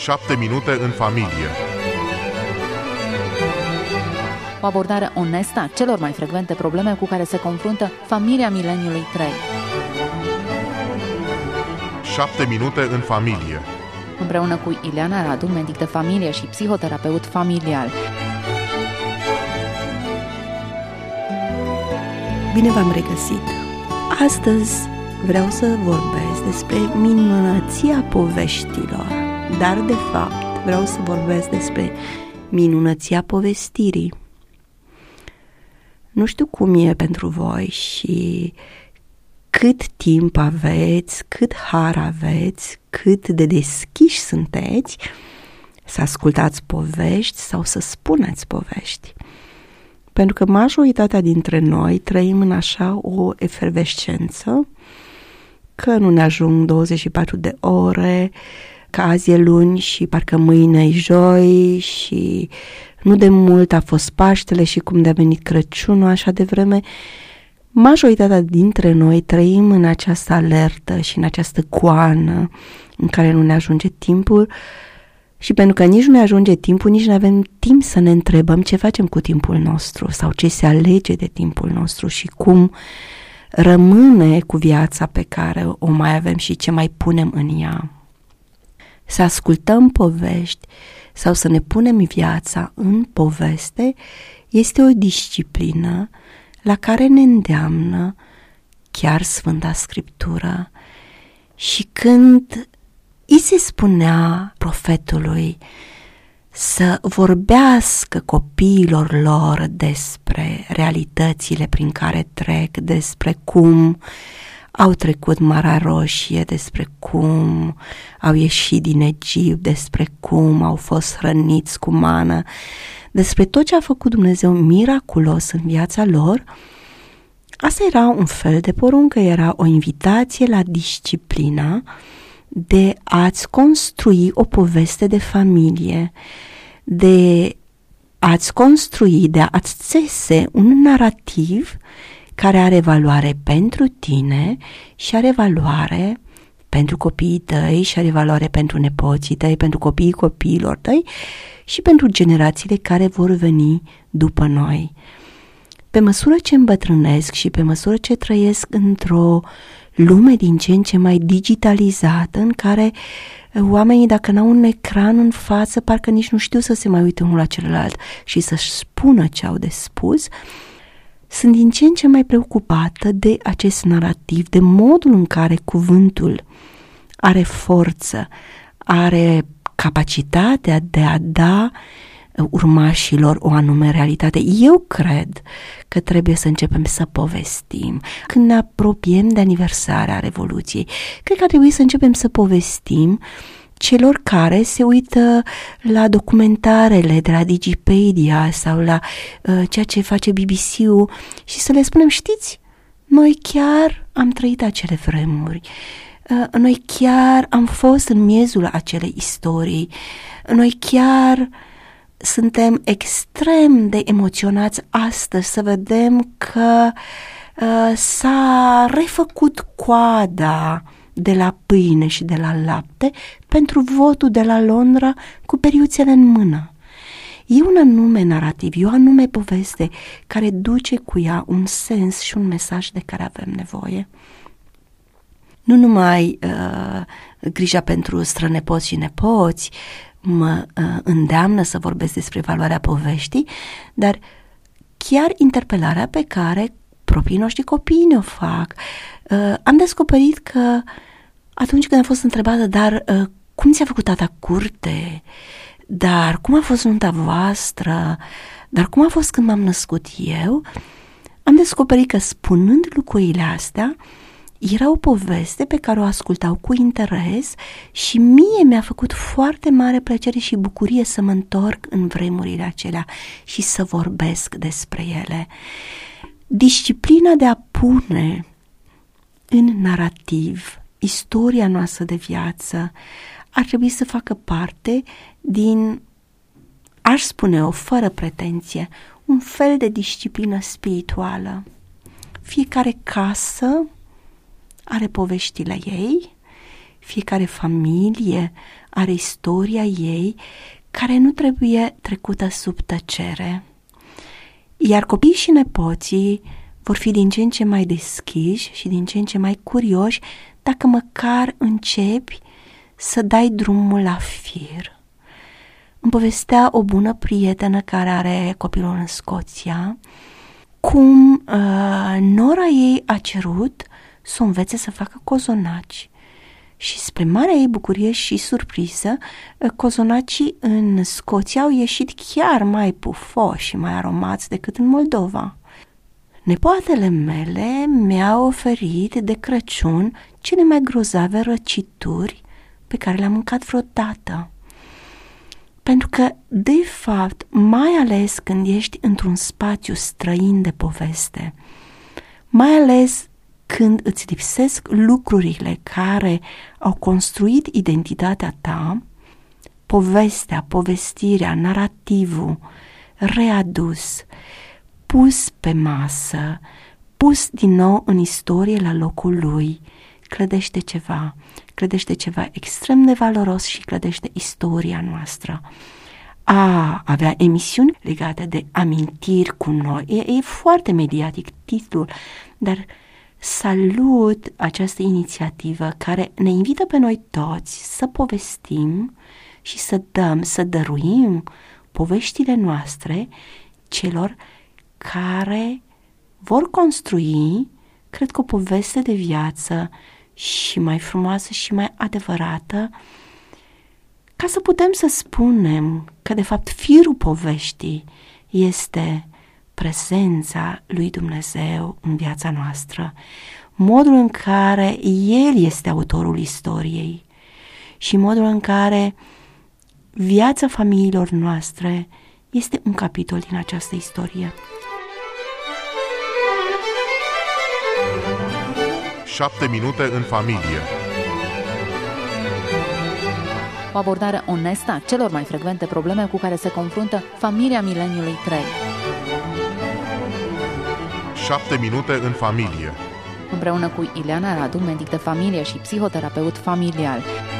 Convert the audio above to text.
7 minute în familie. O abordare onestă a celor mai frecvente probleme cu care se confruntă familia mileniului 3. 7 minute în familie. Împreună cu Ileana Radu, medic de familie și psihoterapeut familial. Bine v-am regăsit! Astăzi vreau să vorbesc despre minunăția poveștilor, dar de fapt vreau să vorbesc despre minunăția povestirii. Nu știu cum e pentru voi și cât timp aveți, cât har aveți, cât de deschiși sunteți să ascultați povești sau să spuneți povești. Pentru că majoritatea dintre noi trăim în așa o efervescență că nu ne ajung 24 de ore, că azi e luni și parcă mâine e joi și nu de mult a fost Paștele și cum de-a venit Crăciunul, așa de vreme. Majoritatea dintre noi trăim în această alertă și în această coană în care nu ne ajunge timpul și pentru că nici nu ne ajunge timpul, nici nu avem timp să ne întrebăm ce facem cu timpul nostru sau ce se alege de timpul nostru și cum rămâne cu viața pe care o mai avem și ce mai punem în ea. Să ascultăm povești sau să ne punem viața în poveste este o disciplină la care ne îndeamnă chiar Sfânta Scriptură. Și când îi se spunea profetului să vorbească copiilor lor despre realitățile prin care trec, despre cum au trecut Marea Roșie, despre cum au ieșit din Egipt, despre cum au fost hrăniți cu mană, despre tot ce a făcut Dumnezeu miraculos în viața lor, asta era un fel de poruncă, era o invitație la disciplina de a-ți construi o poveste de familie, de a-ți construi, de a-ți țese un narativ care are valoare pentru tine și are valoare pentru copiii tăi și are valoare pentru nepoții tăi, pentru copiii copiilor tăi și pentru generațiile care vor veni după noi. Pe măsură ce îmbătrânesc și pe măsură ce trăiesc într-o lume din ce în ce mai digitalizată, în care oamenii, dacă n-au un ecran în față, parcă nici nu știu să se mai uite unul la celălalt și să-și spună ce au de spus, sunt din ce în ce mai preocupată de acest narativ, de modul în care cuvântul are forță, are capacitatea de a da urmașilor o anume realitate. Eu cred că trebuie să începem să povestim. Când ne apropiem de aniversarea Revoluției, cred că ar trebui să începem să povestim celor care se uită la documentarele de la Digipedia sau la ceea ce face BBC-ul și să le spunem, știți, noi chiar am trăit acele vremuri, noi chiar am fost în miezul acelei istorii, noi chiar suntem extrem de emoționați astăzi să vedem că s-a refăcut coada de la pâine și de la lapte pentru votul de la Londra cu periuțele în mână. E un anume narativ, e o anume poveste care duce cu ea un sens și un mesaj de care avem nevoie. Nu numai grija pentru strănepoți și nepoți mă îndeamnă să vorbesc despre valoarea poveștii, dar chiar interpelarea pe care proprii noștri copii ne-o fac. Am descoperit că atunci când am fost întrebată, dar cum ți-a făcut tata curte? Dar cum a fost nunta voastră? Dar cum a fost când m-am născut eu? Am descoperit că spunând lucrurile astea, era o poveste pe care o ascultau cu interes și mie mi-a făcut foarte mare plăcere și bucurie să mă întorc în vremurile acelea și să vorbesc despre ele. Disciplina de a pune în narativ istoria noastră de viață ar trebui să facă parte din, aș spune-o fără pretenție, un fel de disciplină spirituală. Fiecare casă are poveștile ei, fiecare familie are istoria ei care nu trebuie trecută sub tăcere. Iar copiii și nepoții vor fi din ce în ce mai deschiși și din ce în ce mai curioși dacă măcar începi să dai drumul la fir. Îmi povestea o bună prietenă care are copilul în Scoția cum nora ei a cerut să o învețe să facă cozonaci. Și spre marea ei bucurie și surpriză, cozonacii în Scoția au ieșit chiar mai pufoși și mai aromați decât în Moldova. Nepoatele mele mi-au oferit de Crăciun cele mai grozave răcituri pe care le-am mâncat vreodată. Pentru că, de fapt, mai ales când ești într-un spațiu străin de poveste, mai ales când îți lipsesc lucrurile care au construit identitatea ta, povestea, povestirea, narativul, readus, pus pe masă, pus din nou în istorie la locul lui, clădește ceva extrem de valoros și clădește istoria noastră. Avea emisiuni legate de amintiri cu noi. E foarte mediatic titlul, dar salut această inițiativă care ne invită pe noi toți să povestim și să dăruim poveștile noastre celor care vor construi, cred că, o poveste de viață și mai frumoasă și mai adevărată, ca să putem să spunem că, de fapt, firul poveștii este prezența lui Dumnezeu în viața noastră, modul în care El este autorul istoriei și modul în care viața familiilor noastre este un capitol din această istorie. 7 minute în familie. O abordare onestă a celor mai frecvente probleme cu care se confruntă familia mileniului 3. 7 minute în familie. Împreună cu Ileana Radu, medic de familie și psihoterapeut familial.